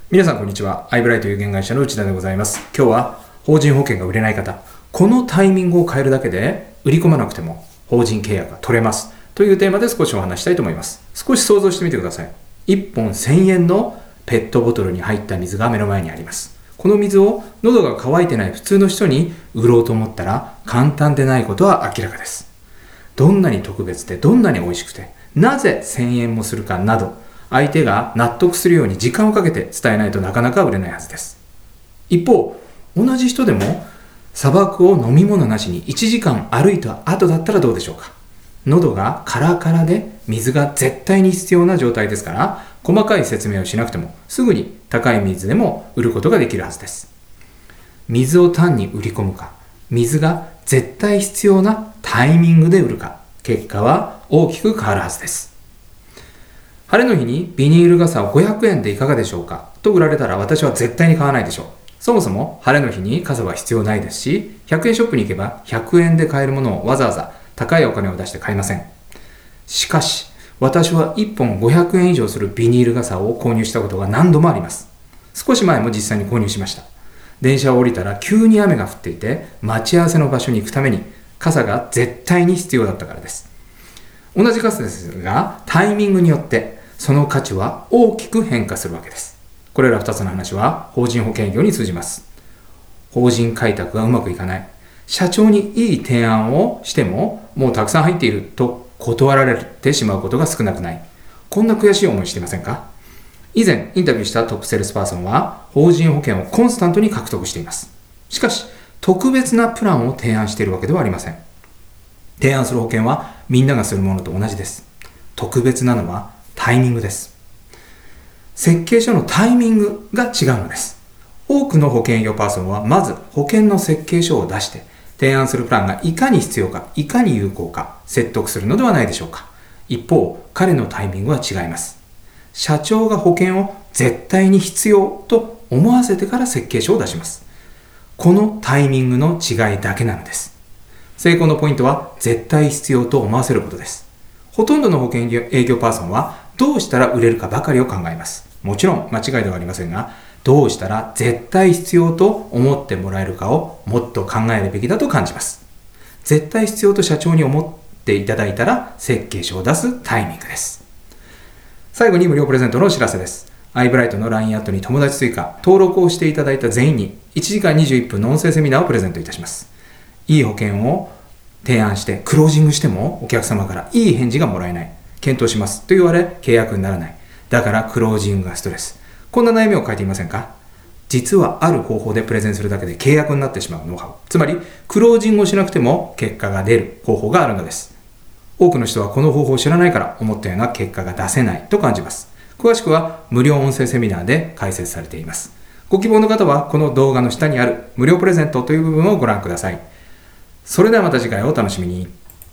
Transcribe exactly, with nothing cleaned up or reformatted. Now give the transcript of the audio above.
皆さんこんにちは。アイブライト有限会社の内田でございます。今日は法人保険が売れない方、このタイミングを変えるだけで売り込まなくても法人契約が取れますというテーマで少しお話したいと思います。少し想像してみてください。いっぽんせんえんのペットボトルに入った水が目の前にあります。この水を喉が渇いてない普通の人に売ろうと思ったら簡単でないことは明らかです。どんなに特別でどんなに美味しくてなぜせんえんもするかなど、相手が納得するように時間をかけて伝えないとなかなか売れないはずです。一方、同じ人でも砂漠を飲み物なしにいちじかん歩いた後だったらどうでしょうか。喉がカラカラで水が絶対に必要な状態ですから、細かい説明をしなくてもすぐに高い水でも売ることができるはずです。水を単に売り込むか、水が絶対必要なタイミングで売るか、結果は大きく変わるはずです。晴れの日にビニール傘をごひゃくえんでいかがでしょうかと売られたら、私は絶対に買わないでしょう。そもそも晴れの日に傘は必要ないですし、ひゃくえんショップに行けばひゃくえんで買えるものをわざわざ高いお金を出して買いません。しかし私はいっぽんごひゃくえん以上するビニール傘を購入したことが何度もあります。少し前も実際に購入しました。電車を降りたら急に雨が降っていて、待ち合わせの場所に行くために傘が絶対に必要だったからです。同じ傘ですが、タイミングによってその価値は大きく変化するわけです。これらふたつの話は法人保険業に通じます。法人開拓がうまくいかない。社長にいい提案をしても、もうたくさん入っていると断られてしまうことが少なくない。こんな悔しい思いしていませんか？以前インタビューしたトップセールスパーソンは法人保険をコンスタントに獲得しています。しかし特別なプランを提案しているわけではありません。提案する保険はみんながするものと同じです。特別なのはタイミングです。設計書のタイミングが違うのです。多くの保険業パーソンはまず保険の設計書を出して、提案するプランがいかに必要か、いかに有効か説得するのではないでしょうか。一方、彼のタイミングは違います。社長が保険を絶対に必要と思わせてから設計書を出します。このタイミングの違いだけなのです。成功のポイントは絶対必要と思わせることです。ほとんどの保険営業パーソンはどうしたら売れるかばかりを考えます。もちろん間違いではありませんが、どうしたら絶対必要と思ってもらえるかをもっと考えるべきだと感じます。絶対必要と社長に思っていただいたら設計書を出すタイミングです。最後に無料プレゼントのお知らせです。アイブライトの ライン アットに友達追加、登録をしていただいた全員にいちじかんにじゅういっぷんの音声セミナーをプレゼントいたします。いい保険を提案してクロージングしてもお客様からいい返事がもらえない、検討しますと言われ契約にならない、だからクロージングがストレス、こんな悩みを書いていませんか？実はある方法でプレゼンするだけで契約になってしまうノウハウ、つまりクロージングをしなくても結果が出る方法があるのです。多くの人はこの方法を知らないから思ったような結果が出せないと感じます。詳しくは無料音声セミナーで解説されています。ご希望の方はこの動画の下にある無料プレゼントという部分をご覧ください。それではまた次回お楽しみに。